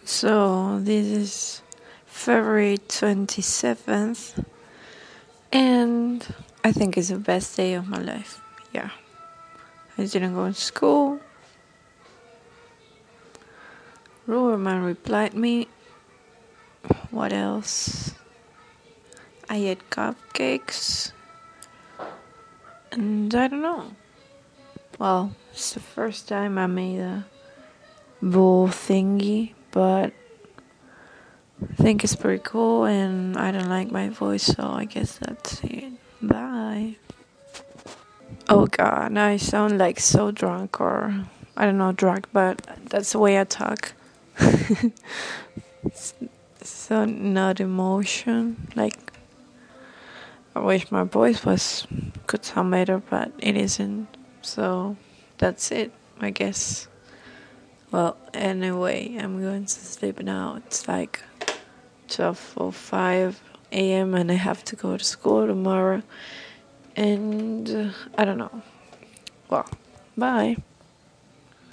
So this is February 27th, and I think it's the best day of my life. Yeah. I didn't go to school. Rulerman replied me. What else? I ate cupcakes. And I don't know. Well, it's the first time I made a bull thingy, but I think it's pretty cool, and I don't like my voice, so I guess that's it. Bye. Oh god, now I sound like so drunk, or I don't know, drunk, but that's the way I talk. So not emotion. Like, I wish my voice could sound better, but it isn't. So that's it, I guess. Well, anyway, I'm going to sleep now. It's like 12:05 a.m. and I have to go to school tomorrow. And I don't know. Well, bye.